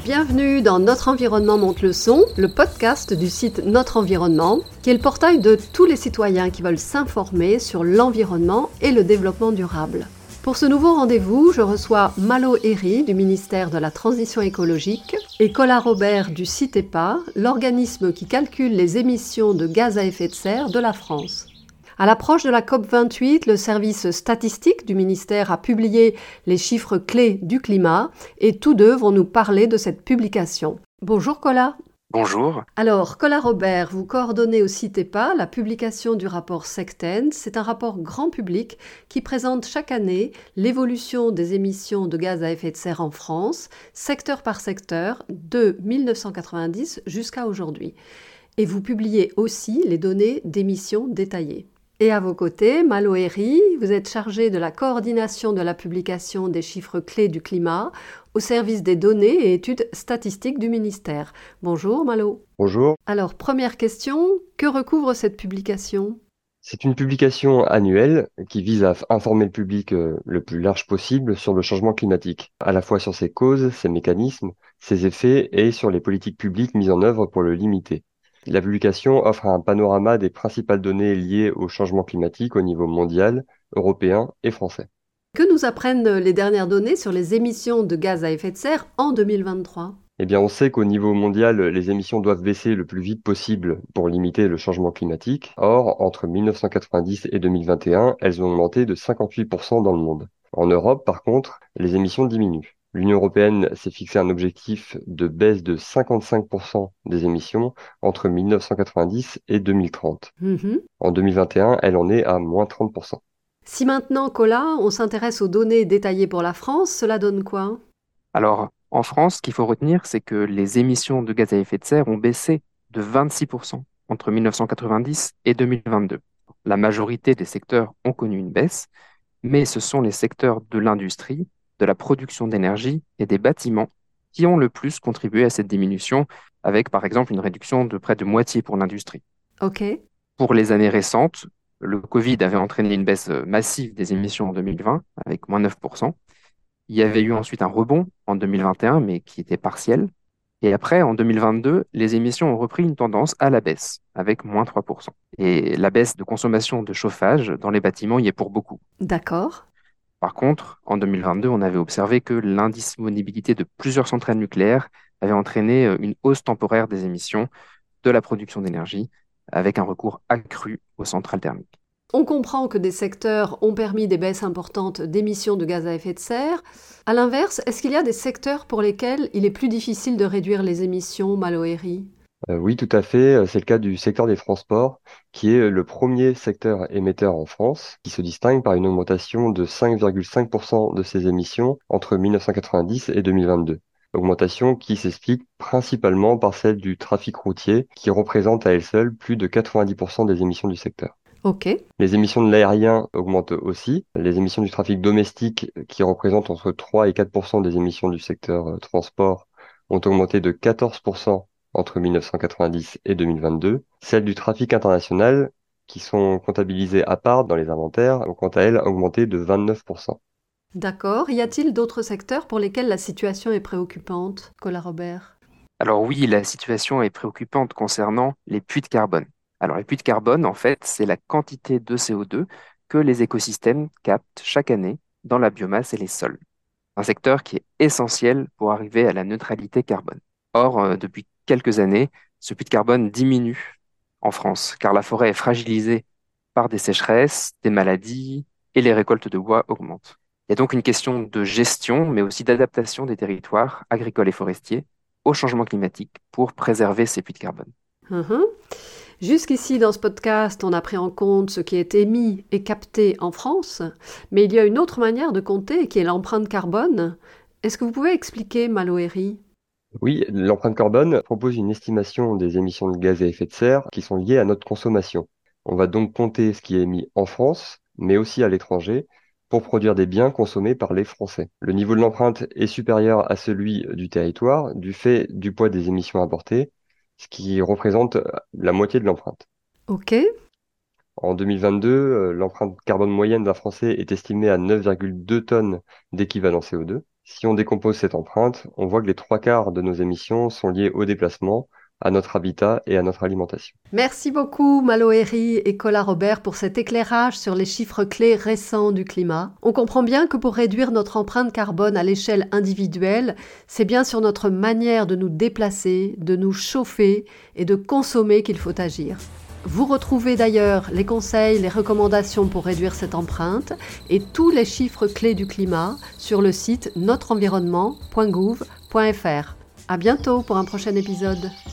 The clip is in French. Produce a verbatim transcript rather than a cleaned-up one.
Bienvenue dans Notre Environnement monte le son, le podcast du site Notre Environnement, qui est le portail de tous les citoyens qui veulent s'informer sur l'environnement et le développement durable. Pour ce nouveau rendez-vous, je reçois Malo Herry du ministère de la Transition écologique et Colas Robert du CITEPA, l'organisme qui calcule les émissions de gaz à effet de serre de la France. À l'approche de la COP vingt-huit, le service statistique du ministère a publié les chiffres clés du climat et tous deux vont nous parler de cette publication. Bonjour Colas. Bonjour. Alors, Colas Robert, vous coordonnez au CITEPA la publication du rapport SecTen. C'est un rapport grand public qui présente chaque année l'évolution des émissions de gaz à effet de serre en France, secteur par secteur, de mille neuf cent quatre-vingt-dix jusqu'à aujourd'hui. Et vous publiez aussi les données d'émissions détaillées. Et à vos côtés, Malo Herry, vous êtes chargé de la coordination de la publication des chiffres clés du climat au service des données et études statistiques du ministère. Bonjour Malo. Bonjour. Alors, première question, que recouvre cette publication ? C'est une publication annuelle qui vise à informer le public le plus large possible sur le changement climatique, à la fois sur ses causes, ses mécanismes, ses effets et sur les politiques publiques mises en œuvre pour le limiter. La publication offre un panorama des principales données liées au changement climatique au niveau mondial, européen et français. Que nous apprennent les dernières données sur les émissions de gaz à effet de serre en deux mille vingt-trois ? Eh bien, on sait qu'au niveau mondial, les émissions doivent baisser le plus vite possible pour limiter le changement climatique. Or, entre mille neuf cent quatre-vingt-dix et deux mille vingt et un, elles ont augmenté de cinquante-huit pour cent dans le monde. En Europe, par contre, les émissions diminuent. L'Union européenne s'est fixé un objectif de baisse de cinquante-cinq pour cent des émissions entre mille neuf cent quatre-vingt-dix et deux mille trente. Mmh. En deux mille vingt et un, elle en est à moins trente pour cent. Si maintenant, Colas, on s'intéresse aux données détaillées pour la France, cela donne quoi ? Alors, en France, ce qu'il faut retenir, c'est que les émissions de gaz à effet de serre ont baissé de vingt-six pour cent entre mille neuf cent quatre-vingt-dix et deux mille vingt-deux. La majorité des secteurs ont connu une baisse, mais ce sont les secteurs de l'industrie, de la production d'énergie et des bâtiments qui ont le plus contribué à cette diminution, avec par exemple une réduction de près de moitié pour l'industrie. Ok. Pour les années récentes, le Covid avait entraîné une baisse massive des émissions en deux mille vingt, avec moins neuf pour cent. Il y avait eu ensuite un rebond en deux mille vingt et un, mais qui était partiel. Et après, en deux mille vingt-deux, les émissions ont repris une tendance à la baisse, avec moins trois pour cent. Et la baisse de consommation de chauffage dans les bâtiments y est pour beaucoup. D'accord. Par contre, en deux mille vingt-deux, on avait observé que l'indisponibilité de plusieurs centrales nucléaires avait entraîné une hausse temporaire des émissions de la production d'énergie, avec un recours accru aux centrales thermiques. On comprend que des secteurs ont permis des baisses importantes d'émissions de gaz à effet de serre. À l'inverse, est-ce qu'il y a des secteurs pour lesquels il est plus difficile de réduire les émissions, Malo Herry ? Euh, oui, tout à fait. C'est le cas du secteur des transports, qui est le premier secteur émetteur en France, qui se distingue par une augmentation de cinq virgule cinq pour cent de ses émissions entre mille neuf cent quatre-vingt-dix et deux mille vingt-deux. Augmentation qui s'explique principalement par celle du trafic routier, qui représente à elle seule plus de quatre-vingt-dix pour cent des émissions du secteur. Ok. Les émissions de l'aérien augmentent aussi. Les émissions du trafic domestique, qui représentent entre trois et quatre pour cent des émissions du secteur euh, transport, ont augmenté de quatorze pour cent entre mille neuf cent quatre-vingt-dix et deux mille vingt-deux. Celles du trafic international, qui sont comptabilisées à part dans les inventaires, ont quant à elles augmenté de vingt-neuf pour cent. D'accord. Y a-t-il d'autres secteurs pour lesquels la situation est préoccupante, Colas Robert ? Alors oui, la situation est préoccupante concernant les puits de carbone. Alors les puits de carbone, en fait, c'est la quantité de C O deux que les écosystèmes captent chaque année dans la biomasse et les sols. Un secteur qui est essentiel pour arriver à la neutralité carbone. Or, euh, depuis quelques années, ce puits de carbone diminue en France, car la forêt est fragilisée par des sécheresses, des maladies, et les récoltes de bois augmentent. Il y a donc une question de gestion, mais aussi d'adaptation des territoires agricoles et forestiers au changement climatique pour préserver ces puits de carbone. Uhum. Jusqu'ici, dans ce podcast, on a pris en compte ce qui est émis et capté en France, mais il y a une autre manière de compter qui est l'empreinte carbone. Est-ce que vous pouvez expliquer, Malo Herry ? Oui, l'empreinte carbone propose une estimation des émissions de gaz à effet de serre qui sont liées à notre consommation. On va donc compter ce qui est émis en France, mais aussi à l'étranger, pour produire des biens consommés par les Français. Le niveau de l'empreinte est supérieur à celui du territoire du fait du poids des émissions importées, ce qui représente la moitié de l'empreinte. Ok. En deux mille vingt-deux, euh, l'empreinte carbone moyenne d'un Français est estimée à neuf virgule deux tonnes d'équivalent C O deux. Si on décompose cette empreinte, on voit que les trois quarts de nos émissions sont liées au déplacement, à notre habitat et à notre alimentation. Merci beaucoup Malo Herry et Cola Robert pour cet éclairage sur les chiffres clés récents du climat. On comprend bien que pour réduire notre empreinte carbone à l'échelle individuelle, c'est bien sur notre manière de nous déplacer, de nous chauffer et de consommer qu'il faut agir. Vous retrouvez d'ailleurs les conseils, les recommandations pour réduire cette empreinte et tous les chiffres clés du climat sur le site notre environnement point gouv point f r. À bientôt pour un prochain épisode.